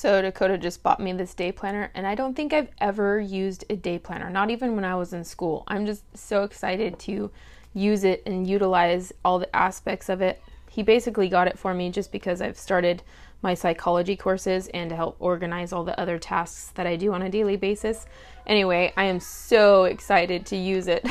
So Dakota just bought me this day planner, and I don't think I've ever used a day planner, not even when I was in school. I'm just so excited to use it and utilize all the aspects of it. He basically got it for me just because I've started my psychology courses and to help organize all the other tasks that I do on a daily basis. Anyway, I am so excited to use it.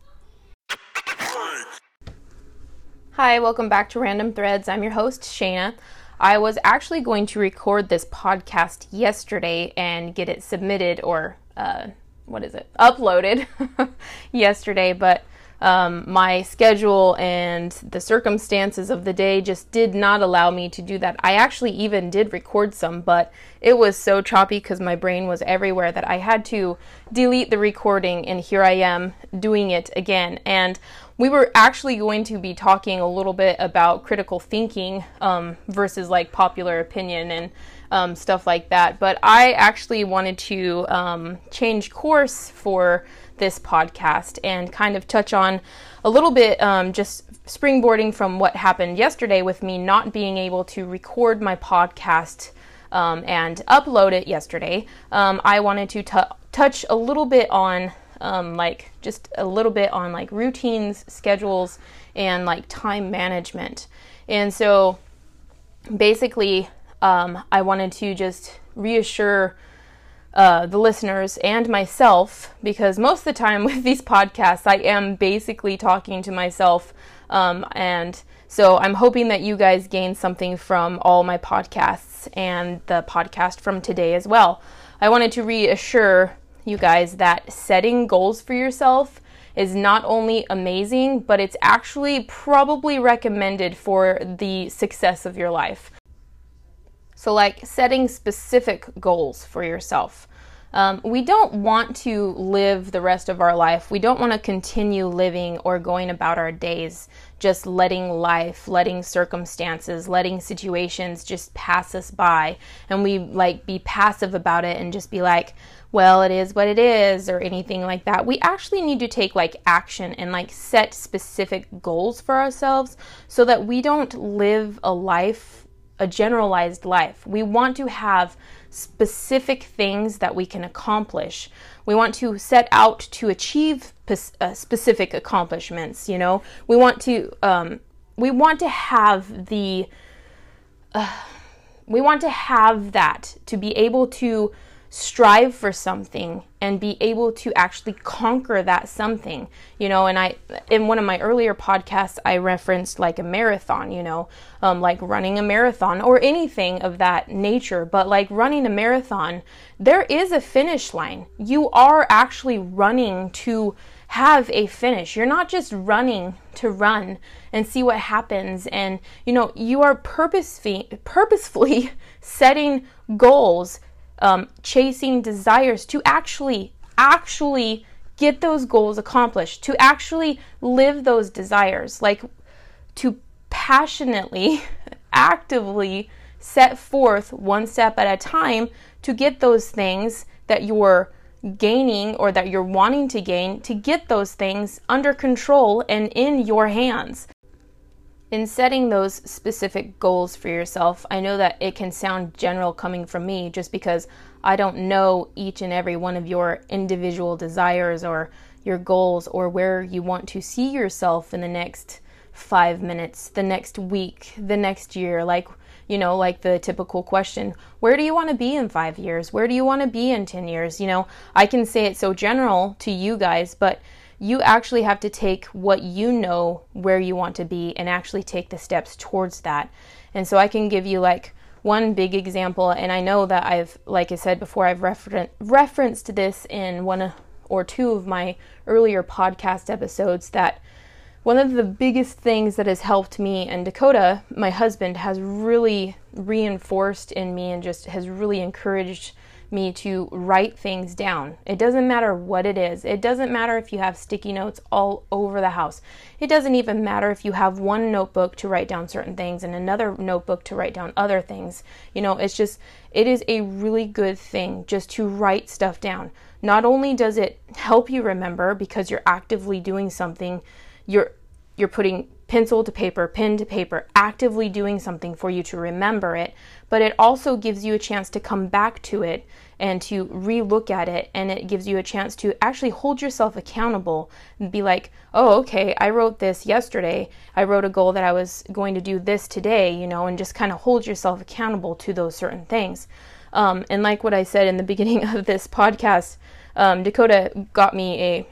Hi, welcome back to Random Threads. I'm your host, Shayna. I was actually going to record this podcast yesterday and get it submitted or, uploaded yesterday, but my schedule and the circumstances of the day just did not allow me to do that. I actually even did record some, but it was so choppy because my brain was everywhere that I had to delete the recording, and here I am doing it again. And we were actually going to be talking a little bit about critical thinking versus like popular opinion and stuff like that. But I actually wanted to change course for this podcast and kind of touch on a little bit just springboarding from what happened yesterday with me not being able to record my podcast and upload it yesterday. I wanted to touch a little bit on routines, schedules, and like time management. And so basically, I wanted to just reassure the listeners and myself, because most of the time with these podcasts, I am basically talking to myself. And so I'm hoping that you guys gain something from all my podcasts and the podcast from today as well. I wanted to reassure you guys that setting goals for yourself is not only amazing, but it's actually probably recommended for the success of your life. So like setting specific goals for yourself. We don't want to live the rest of our life. We don't want to continue living or going about our days just letting life, letting circumstances, letting situations just pass us by, and we like be passive about it and just be like, well, it is what it is, or anything like that. We actually need to take like action and like set specific goals for ourselves so that we don't live a generalized life. We want to have specific things that we can accomplish. We want to set out to achieve specific accomplishments. You know, we want to have that to be able to strive for something and be able to actually conquer that something, you know. And in one of my earlier podcasts, I referenced like a marathon, you know, like running a marathon or anything of that nature. But like running a marathon, there is a finish line. You are actually running to have a finish. You're not just running to run and see what happens. And, you know, you are purposefully setting goals, chasing desires to actually get those goals accomplished, to actually live those desires, like to passionately, actively set forth one step at a time to get those things that you're gaining or that you're wanting to gain, to get those things under control and in your hands. In setting those specific goals for yourself, I know that it can sound general coming from me just because I don't know each and every one of your individual desires or your goals or where you want to see yourself in the next 5 minutes, the next week, the next year. Like, you know, like the typical question, where do you want to be in 5 years? Where do you want to be in 10 years? You know, I can say it so general to you guys, but you actually have to take what you know where you want to be and actually take the steps towards that. And so I can give you like one big example, and I know that I've, like I said before, I've referenced this in one or two of my earlier podcast episodes, that one of the biggest things that has helped me and Dakota, my husband, has really reinforced in me and just has really encouraged me to write things down. It doesn't matter what it is. It doesn't matter if you have sticky notes all over the house. It doesn't even matter if you have one notebook to write down certain things and another notebook to write down other things. You know, it is a really good thing just to write stuff down. Not only does it help you remember because you're actively doing something, you're putting pencil to paper, pen to paper, actively doing something for you to remember it, but it also gives you a chance to come back to it and to re-look at it, and it gives you a chance to actually hold yourself accountable and be like, oh, okay, I wrote this yesterday. I wrote a goal that I was going to do this today, you know, and just kind of hold yourself accountable to those certain things. And like what I said in the beginning of this podcast, Dakota bought me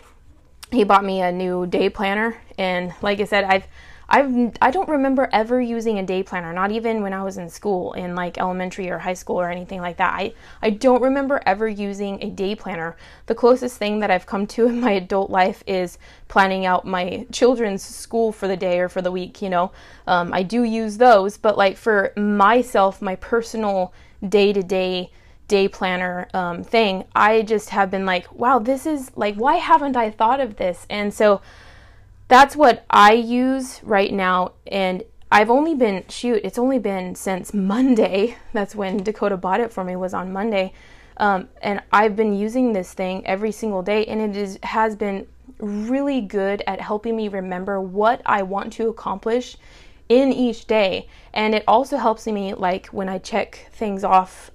a new day planner, and like I said, I don't remember ever using a day planner, not even when I was in school, in like elementary or high school or anything like that. I don't remember ever using a day planner. The closest thing that I've come to in my adult life is planning out my children's school for the day or for the week, you know. I do use those, but like for myself, my personal day-to-day day planner thing, I just have been like, wow, this is like, why haven't I thought of this? And so that's what I use right now. And it's only been since Monday. That's when Dakota bought it for me, was on Monday. And I've been using this thing every single day, and it has been really good at helping me remember what I want to accomplish in each day. And it also helps me, like, when I check things off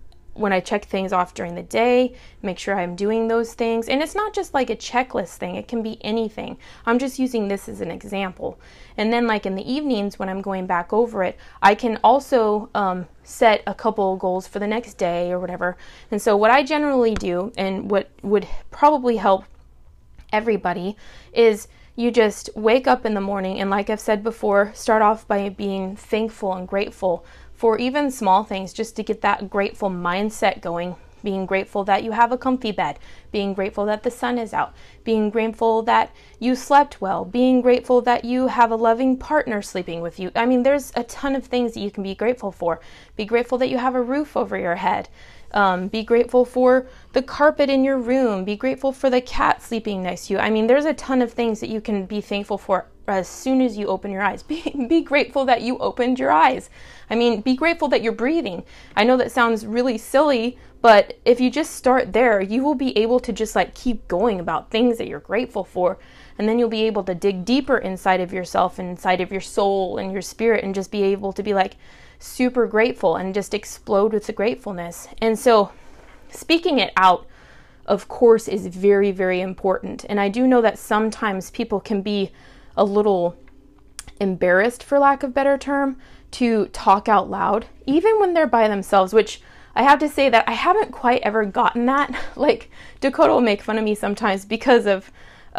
during the day, make sure I'm doing those things. And it's not just like a checklist thing. It can be anything. I'm just using this as an example. And then like in the evenings when I'm going back over it, I can also set a couple goals for the next day or whatever. And so what I generally do, and what would probably help everybody, is you just wake up in the morning, and like I've said before, start off by being thankful and grateful for even small things, just to get that grateful mindset going. Being grateful that you have a comfy bed, being grateful that the sun is out, being grateful that you slept well, being grateful that you have a loving partner sleeping with you. I mean, there's a ton of things that you can be grateful for. Be grateful that you have a roof over your head. Be grateful for the carpet in your room. Be grateful for the cat sleeping next to you. I mean, there's a ton of things that you can be thankful for as soon as you open your eyes. Be grateful that you opened your eyes. I mean, be grateful that you're breathing. I know that sounds really silly, but if you just start there, you will be able to just like keep going about things that you're grateful for. And then you'll be able to dig deeper inside of yourself and inside of your soul and your spirit, and just be able to be like super grateful and just explode with the gratefulness. And so speaking it out, of course, is very, very important. And I do know that sometimes people can be a little embarrassed, for lack of a better term, to talk out loud, even when they're by themselves, which I have to say that I haven't quite ever gotten that. Like, Dakota will make fun of me sometimes because of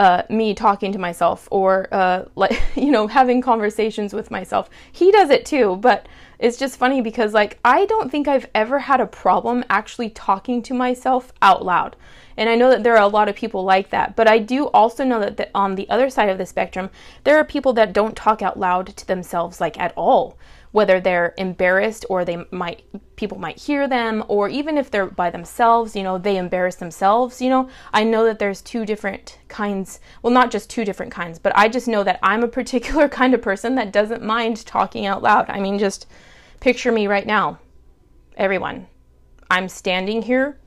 me talking to myself, or like, you know, having conversations with myself. He does it too, but it's just funny because like, I don't think I've ever had a problem actually talking to myself out loud. And I know that there are a lot of people like that, but I do also know that on the other side of the spectrum, there are people that don't talk out loud to themselves like at all, whether they're embarrassed or people might hear them, or even if they're by themselves, you know, they embarrass themselves, you know. I know that there's two different kinds, well, not just two different kinds, but I just know that I'm a particular kind of person that doesn't mind talking out loud. I mean, just picture me right now, everyone. I'm standing here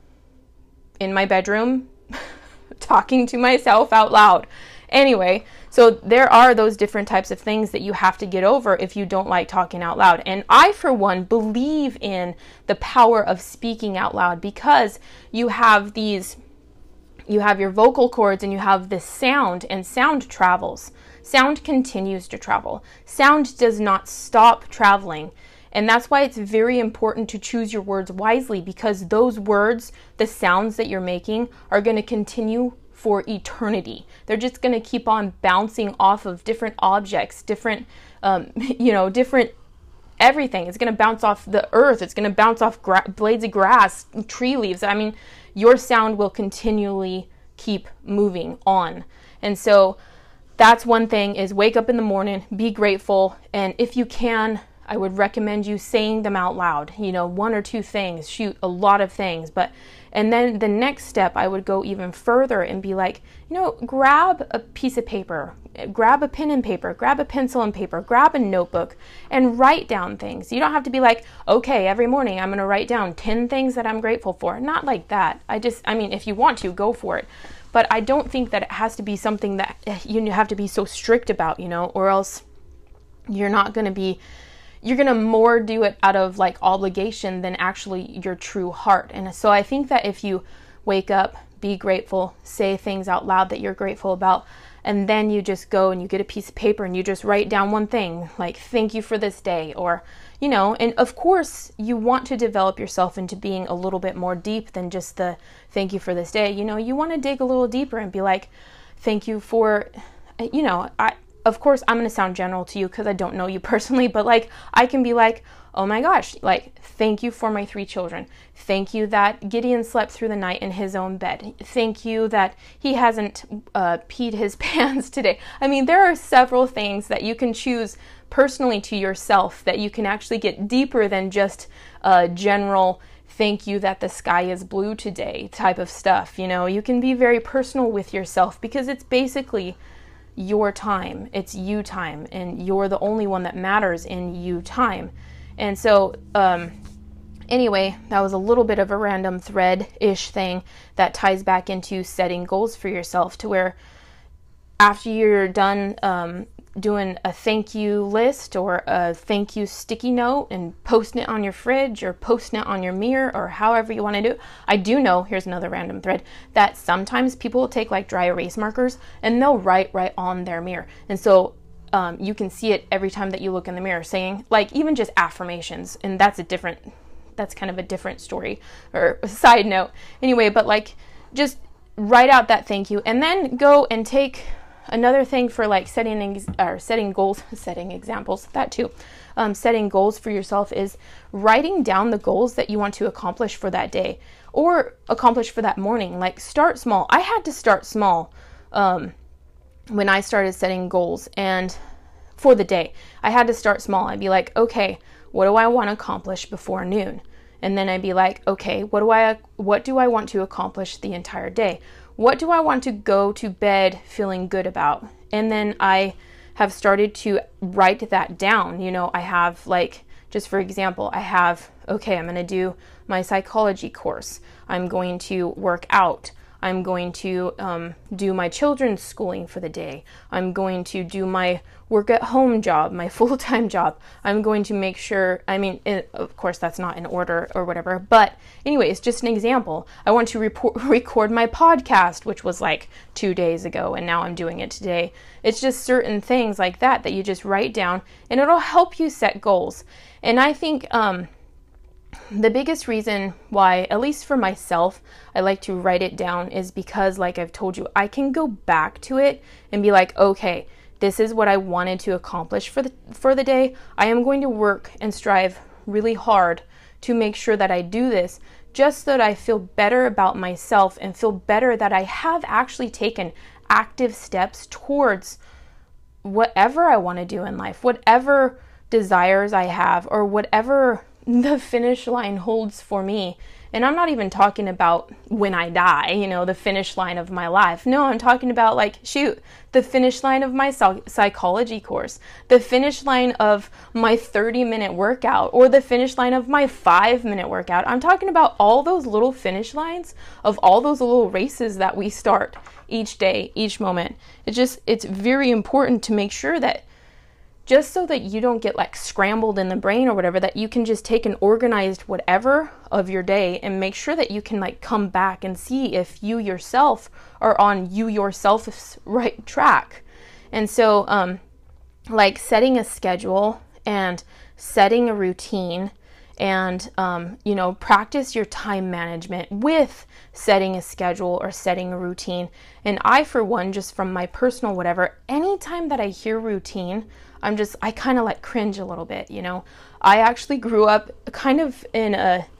in my bedroom talking to myself out loud. Anyway, so there are those different types of things that you have to get over if you don't like talking out loud. And I, for one, believe in the power of speaking out loud, because you have your vocal cords and you have this sound, and sound travels. Sound continues to travel. Sound does not stop traveling. And that's why it's very important to choose your words wisely, because those words, the sounds that you're making, are going to continue for eternity. They're just going to keep on bouncing off of different objects, different everything. It's going to bounce off the earth. It's going to bounce off blades of grass, tree leaves. I mean, your sound will continually keep moving on. And so that's one thing, is wake up in the morning, be grateful. And if you can, I would recommend you saying them out loud, you know, one or two things, shoot a lot of things. And then the next step, I would go even further and be like, you know, grab a piece of paper, grab a pen and paper, grab a pencil and paper, grab a notebook, and write down things. You don't have to be like, okay, every morning I'm going to write down 10 things that I'm grateful for. Not like that. I mean, if you want to, go for it. But I don't think that it has to be something that you have to be so strict about, you know, or else You're going to more do it out of like obligation than actually your true heart. And so I think that if you wake up, be grateful, say things out loud that you're grateful about, and then you just go and you get a piece of paper and you just write down one thing, like, thank you for this day, or, and of course you want to develop yourself into being a little bit more deep than just the thank you for this day. You want to dig a little deeper and be like, thank you for, of course, I'm going to sound general to you because I don't know you personally, but like, I can be like, oh my gosh, like, thank you for my 3 children. Thank you that Gideon slept through the night in his own bed. Thank you that he hasn't peed his pants today. I mean, there are several things that you can choose personally to yourself that you can actually get deeper than just a general thank you that the sky is blue today type of stuff. You can be very personal with yourself because it's basically your time. It's you time, and you're the only one that matters in you time. And so, anyway, that was a little bit of a random thread-ish thing that ties back into setting goals for yourself, to where after you're done doing a thank you list or a thank you sticky note and posting it on your fridge or posting it on your mirror or however you want to do it. I do know, here's another random thread, that sometimes people will take like dry erase markers and they'll write right on their mirror. And so you can see it every time that you look in the mirror, saying like even just affirmations. And that's kind of a different story or a side note. Anyway, but like just write out that thank you and then go and take another thing for like setting goals, setting examples, that too. Setting goals for yourself is writing down the goals that you want to accomplish for that day or accomplish for that morning. Like, start small. I had to start small when I started setting goals, and for the day, I had to start small. I'd be like, okay, what do I want to accomplish before noon? And then I'd be like, okay, what do I want to accomplish the entire day? What do I want to go to bed feeling good about? And then I have started to write that down. I have like, just for example, I'm going to do my psychology course. I'm going to work out. I'm going to do my children's schooling for the day. I'm going to do my work at home job, my full-time job. I'm going to make sure, of course that's not in order or whatever, but anyway, it's just an example. I want to record my podcast, which was like 2 days ago, and now I'm doing it today. It's just certain things like that you just write down, and it'll help you set goals. And I think the biggest reason why, at least for myself, I like to write it down is because, like I've told you, I can go back to it and be like, okay, this is what I wanted to accomplish for the day. I am going to work and strive really hard to make sure that I do this, just so that I feel better about myself and feel better that I have actually taken active steps towards whatever I want to do in life, whatever desires I have, or whatever the finish line holds for me. And I'm not even talking about when I die, the finish line of my life. No, I'm talking about the finish line of my psychology course, the finish line of my 30-minute workout, or the finish line of my 5-minute workout. I'm talking about all those little finish lines of all those little races that we start each day, each moment. It's very important to make sure that, just so that you don't get like scrambled in the brain or whatever, that you can just take an organized whatever of your day and make sure that you can like come back and see if you yourself are on yourself's right track. And so like setting a schedule and setting a routine and practice your time management with setting a schedule or setting a routine. And I, for one, just from my personal whatever, anytime that I hear routine, I kind of like cringe a little bit, I actually grew up kind of in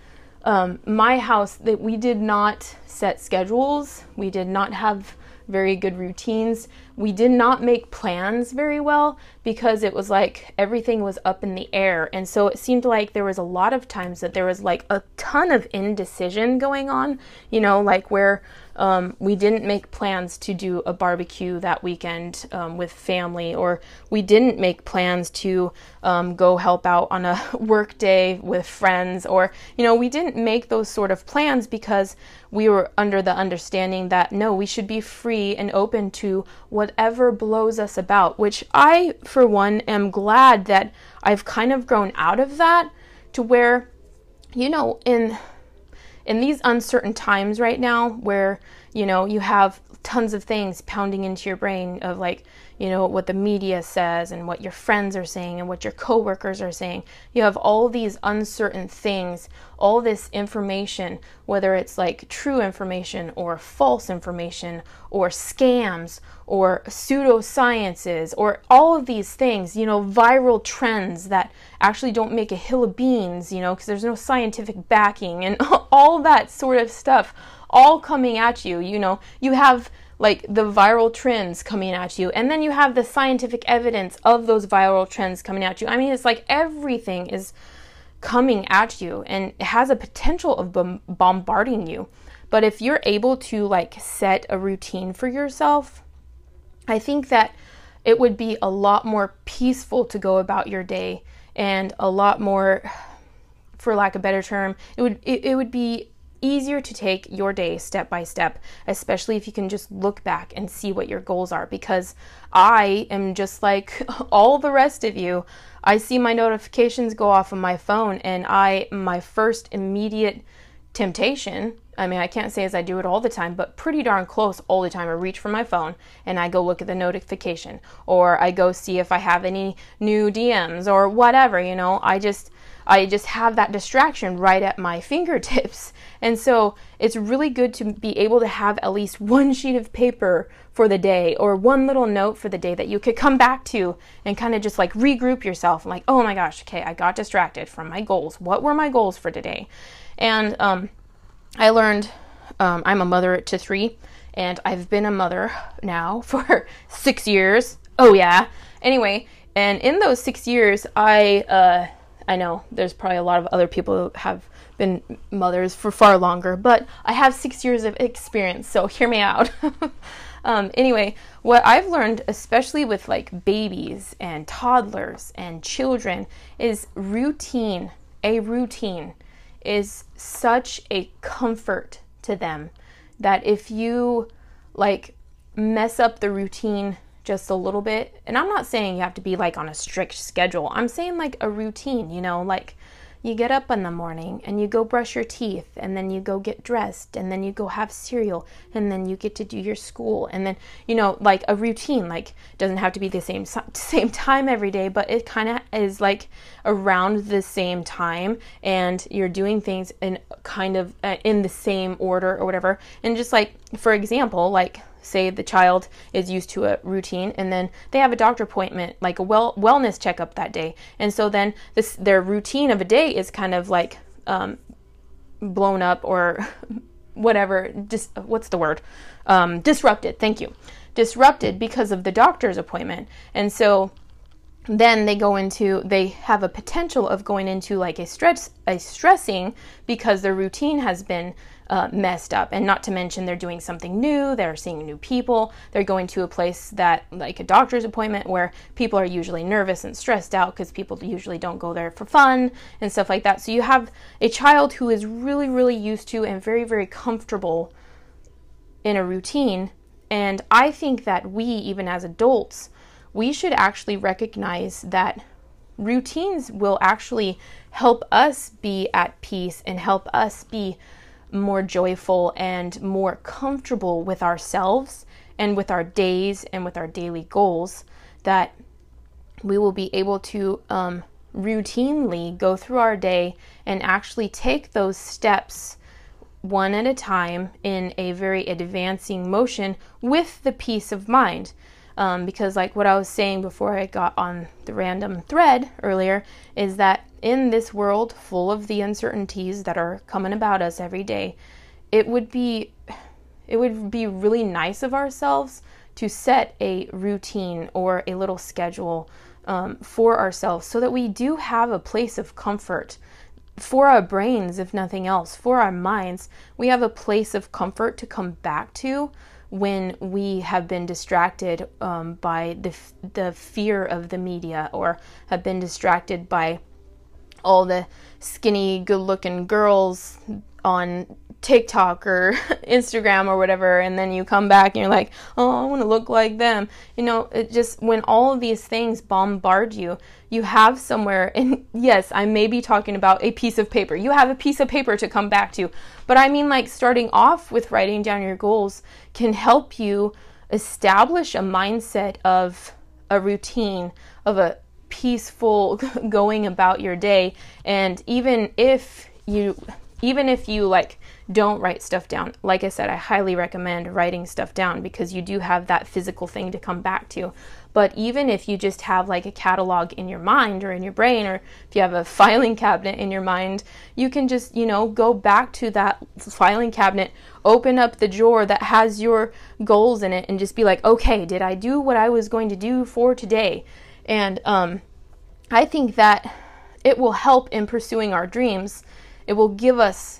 my house that we did not set schedules. We did not have very good routines. We did not make plans very well because it was like everything was up in the air. And so it seemed like there was a lot of times that there was like a ton of indecision going on, like where we didn't make plans to do a barbecue that weekend with family, or we didn't make plans to go help out on a work day with friends, or, we didn't make those sort of plans because we were under the understanding that, no, we should be free and open to whatever blows us about, which I, for one, am glad that I've kind of grown out of that, to where, in these uncertain times right now where, you have tons of things pounding into your brain of what the media says and what your friends are saying and what your coworkers are saying. You have all these uncertain things, all this information, whether it's true information or false information or scams or pseudosciences or all of these things, viral trends that actually don't make a hill of beans, because there's no scientific backing and all that sort of stuff all coming at you. You have the viral trends coming at you, and then you have the scientific evidence of those viral trends coming at you. I mean, it's everything is coming at you, and it has a potential of bombarding you. But if you're able to set a routine for yourself, I think that it would be a lot more peaceful to go about your day, and a lot more, for lack of a better term, it would be easier to take your day step by step, especially if you can just look back and see what your goals are. Because I am just like all the rest of you. I see my notifications go off on my phone, and my first immediate temptation, I mean, I can't say as I do it all the time, but pretty darn close all the time, I reach for my phone and I go look at the notification, or I go see if I have any new DMs or whatever. I just have that distraction right at my fingertips. And so it's really good to be able to have at least one sheet of paper for the day, or one little note for the day that you could come back to and kind of just regroup yourself. I'm oh my gosh, okay, I got distracted from my goals. What were my goals for today? And I learned, I'm a mother to 3, and I've been a mother now for 6 years. Oh yeah. Anyway, and in those 6 years, I know there's probably a lot of other people who have been mothers for far longer, but I have 6 years of experience, so hear me out. Anyway, what I've learned, especially with babies and toddlers and children, is routine. A routine is such a comfort to them that if you mess up the routine just a little bit, and I'm not saying you have to be on a strict schedule, I'm saying a routine, you get up in the morning and you go brush your teeth, and then you go get dressed, and then you go have cereal, and then you get to do your school, and then a routine. Doesn't have to be the same time every day, but it kind of is around the same time, and you're doing things in kind of in the same order or whatever. And just for example, say the child is used to a routine, and then they have a doctor appointment, a wellness checkup that day, and so then their routine of a day is kind of blown up, or whatever. What's the word? Disrupted. Thank you. Disrupted because of the doctor's appointment. And so then they have a potential of going into a stressing, because their routine has been messed up. And not to mention, they're doing something new, they're seeing new people, they're going to a place that, a doctor's appointment, where people are usually nervous and stressed out, because people usually don't go there for fun and stuff like that. So you have a child who is really, really used to and very, very comfortable in a routine. And I think that we, even as adults, we should actually recognize that routines will actually help us be at peace and help us be more joyful and more comfortable with ourselves and with our days and with our daily goals, that we will be able to routinely go through our day and actually take those steps one at a time in a very advancing motion with the peace of mind. Because what I was saying before I got on the random thread earlier, is that in this world full of the uncertainties that are coming about us every day, it would be really nice of ourselves to set a routine or a little schedule for ourselves, so that we do have a place of comfort for our brains, if nothing else, for our minds, we have a place of comfort to come back to when we have been distracted by the fear of the media, or have been distracted by all the skinny, good-looking girls on TikTok or Instagram or whatever, and then you come back and you're like, oh, I want to look like them. It just, when all of these things bombard you, you have somewhere, and yes, I may be talking about a piece of paper. You have a piece of paper to come back to. But I mean, like, starting off with writing down your goals can help you establish a mindset of a routine, of a peaceful going about your day. And even if you like don't write stuff down, like I said, I highly recommend writing stuff down because you do have that physical thing to come back to. But even if you just have like a catalog in your mind or in your brain, or if you have a filing cabinet in your mind, you can just, go back to that filing cabinet, open up the drawer that has your goals in it, and just be like, okay, did I do what I was going to do for today? And I think that it will help in pursuing our dreams. It will give us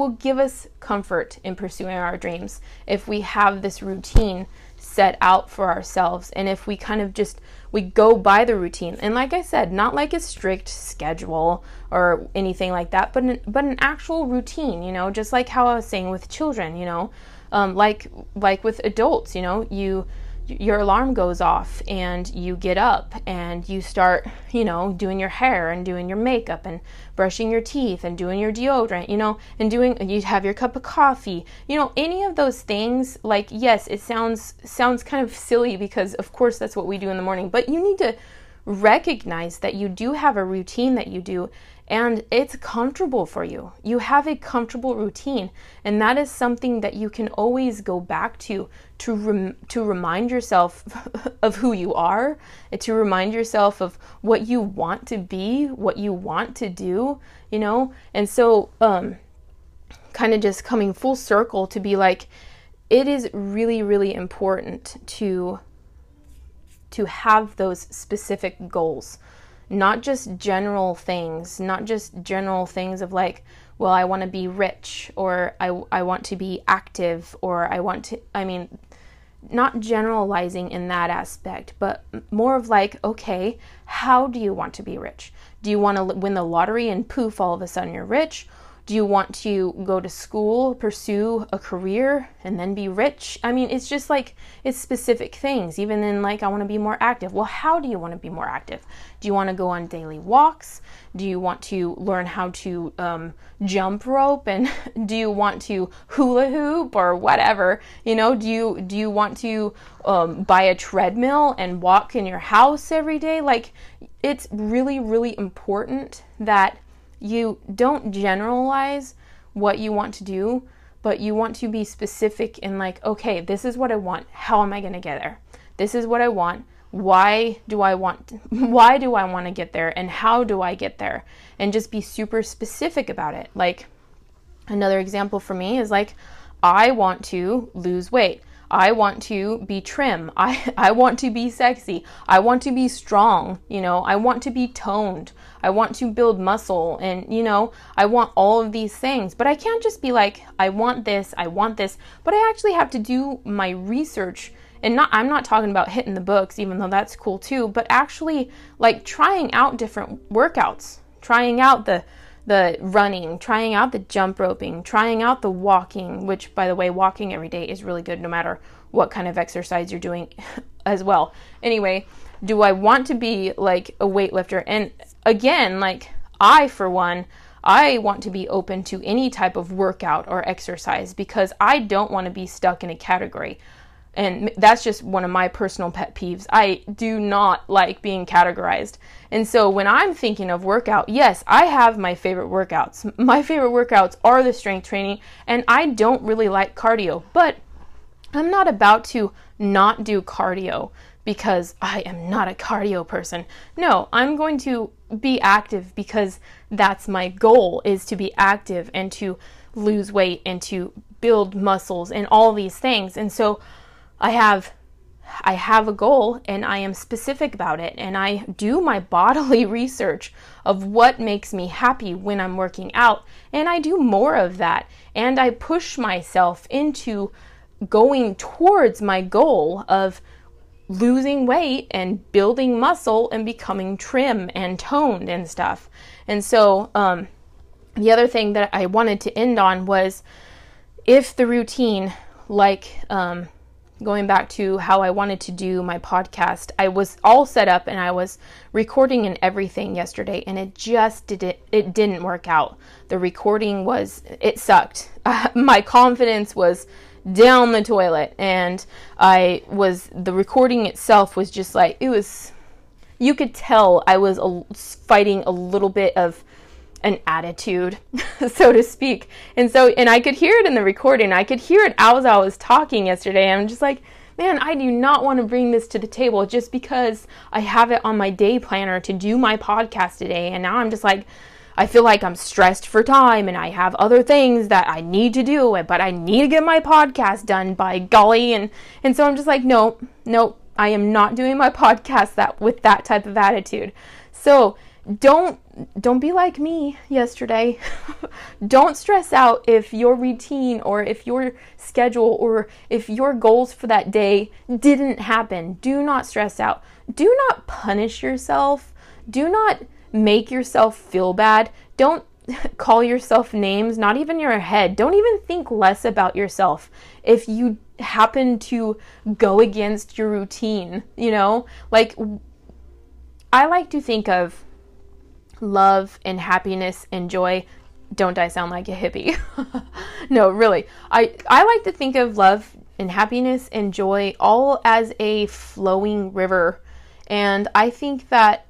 comfort in pursuing our dreams if we have this routine set out for ourselves, and if we kind of we go by the routine. And like I said, not like a strict schedule or anything like that, but an actual routine, just like how I was saying with children, like with adults, your alarm goes off and you get up and you start, doing your hair and doing your makeup and brushing your teeth and doing your deodorant, and you have your cup of coffee, any of those things. Like, yes, it sounds kind of silly because of course that's what we do in the morning, but you need to recognize that you do have a routine that you do, and it's comfortable for you. You have a comfortable routine, and that is something that you can always go back to remind yourself of who you are, to remind yourself of what you want to be, what you want to do, And so kind of just coming full circle to be like, it is really, really important to have those specific goals. Not just general things of like, well, I want to be rich, or I want to be active, or not generalizing in that aspect, but more of like, okay, how do you want to be rich? Do you want to win the lottery and poof, all of a sudden you're rich? Do you want to go to school, pursue a career, and then be rich? It's just like, it's specific things. Even in like, I want to be more active. Well, how do you want to be more active? Do you want to go on daily walks? Do you want to learn how to jump rope? And do you want to hula hoop or whatever? Do you want to buy a treadmill and walk in your house every day? Like, it's really, really important that you don't generalize what you want to do, but you want to be specific in like, okay, this is what I want. How am I going to get there? This is what I want. Why do I want to get there, and how do I get there? And just be super specific about it. Like, another example for me is like, I want to lose weight. I want to be trim. I want to be sexy. I want to be strong. I want to be toned. I want to build muscle, and I want all of these things. But I can't just be like, I want this, but I actually have to do my research. And I'm not talking about hitting the books, even though that's cool too, but actually like trying out different workouts, trying out the running, trying out the jump roping, trying out the walking, which, by the way, walking every day is really good no matter what kind of exercise you're doing as well. Anyway, do I want to be like a weightlifter? And again, like, for one, I want to be open to any type of workout or exercise because I don't want to be stuck in a category. And that's just one of my personal pet peeves. I do not like being categorized. And so when I'm thinking of workout, yes, I have my favorite workouts. My favorite workouts are the strength training, and I don't really like cardio. But I'm not about to not do cardio because I am not a cardio person. No, I'm going to be active because that's my goal, is to be active and to lose weight and to build muscles and all these things. And so I have I have a goal and I am specific about it, and I do my bodily research of what makes me happy when I'm working out, and I do more of that, and I push myself into going towards my goal of losing weight and building muscle and becoming trim and toned and stuff. And so the other thing that I wanted to end on was, if the routine, like going back to how I wanted to do my podcast, I was all set up and I was recording and everything yesterday, and it didn't work out. The recording it sucked. My confidence was down the toilet, and the recording itself was just like, you could tell I was fighting a little bit of an attitude, so to speak. And I could hear it in the recording. I could hear it as I was talking yesterday. I'm just like, man, I do not want to bring this to the table just because I have it on my day planner to do my podcast today. And now I'm just like, I feel like I'm stressed for time and I have other things that I need to do, but I need to get my podcast done, by golly. And so I'm just like, nope, I am not doing my podcast with that type of attitude. So don't be like me yesterday. Don't stress out if your routine or if your schedule or if your goals for that day didn't happen. Do not stress out. Do not punish yourself. Do not make yourself feel bad. Don't call yourself names, not even in your head. Don't even think less about yourself if you happen to go against your routine, Like, I like to think of love and happiness and joy. Don't I sound like a hippie? No, really. I like to think of love and happiness and joy all as a flowing river. And I think that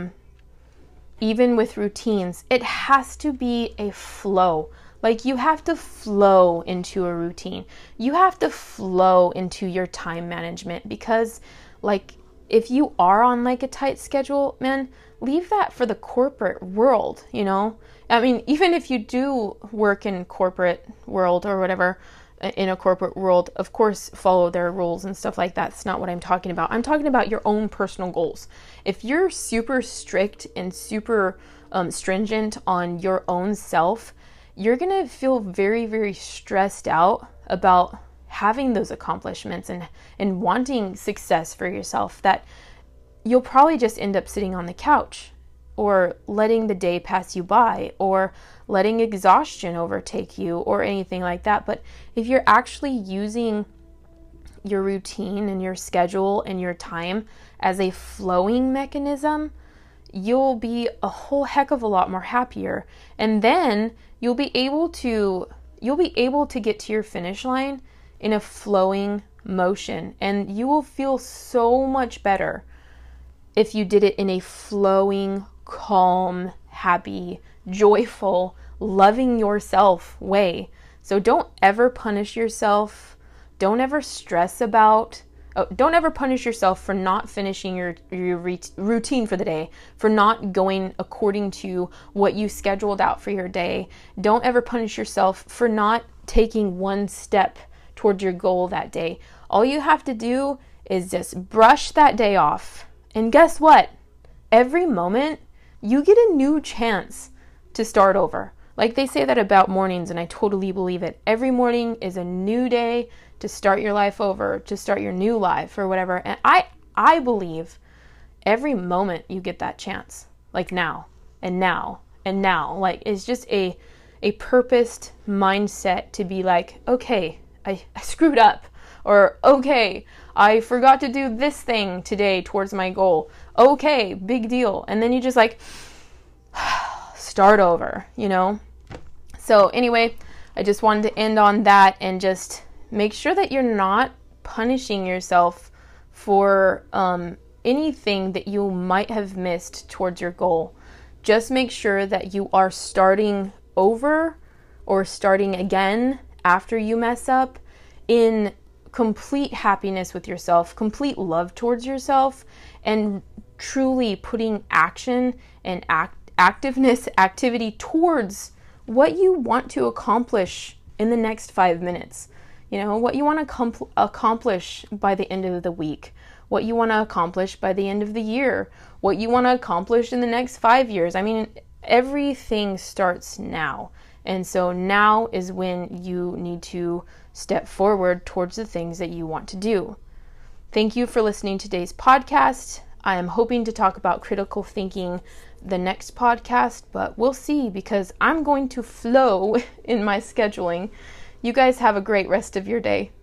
even with routines, it has to be a flow. Like, you have to flow into a routine. You have to flow into your time management, because, like, if you are on like a tight schedule, man, leave that for the corporate world, I mean, even if you do work in corporate world or whatever, in a corporate world, of course, follow their rules and stuff like that. That's not what I'm talking about. I'm talking about your own personal goals. If you're super strict and super stringent on your own self, you're going to feel very, very stressed out about having those accomplishments and wanting success for yourself, that you'll probably just end up sitting on the couch or letting the day pass you by or letting exhaustion overtake you or anything like that. But if you're actually using your routine and your schedule and your time as a flowing mechanism, you'll be a whole heck of a lot more happier. And then you'll be able to get to your finish line in a flowing motion, and you will feel so much better if you did it in a flowing, calm, happy, joyful, loving yourself way. So don't ever punish yourself. Don't ever don't ever punish yourself for not finishing your routine for the day, for not going according to what you scheduled out for your day. Don't ever punish yourself for not taking one step towards your goal that day. All you have to do is just brush that day off. And guess what? Every moment, you get a new chance to start over. Like, they say that about mornings, and I totally believe it. Every morning is a new day to start your life over, to start your new life or whatever. And I believe every moment you get that chance, like now and now and now. Like, it's just a purposed mindset to be like, okay, I screwed up, or okay, I forgot to do this thing today towards my goal. Okay, big deal. And then you just like start over, So anyway, I just wanted to end on that and just make sure that you're not punishing yourself for anything that you might have missed towards your goal. Just make sure that you are starting over or starting again after you mess up in complete happiness with yourself, complete love towards yourself, and truly putting action and activity towards what you want to accomplish in the next 5 minutes. what you want to accomplish by the end of the week, what you want to accomplish by the end of the year, what you want to accomplish in the next 5 years. I mean, everything starts now. And so now is when you need to step forward towards the things that you want to do. Thank you for listening to today's podcast. I am hoping to talk about critical thinking the next podcast, but we'll see because I'm going to flow in my scheduling. You guys have a great rest of your day.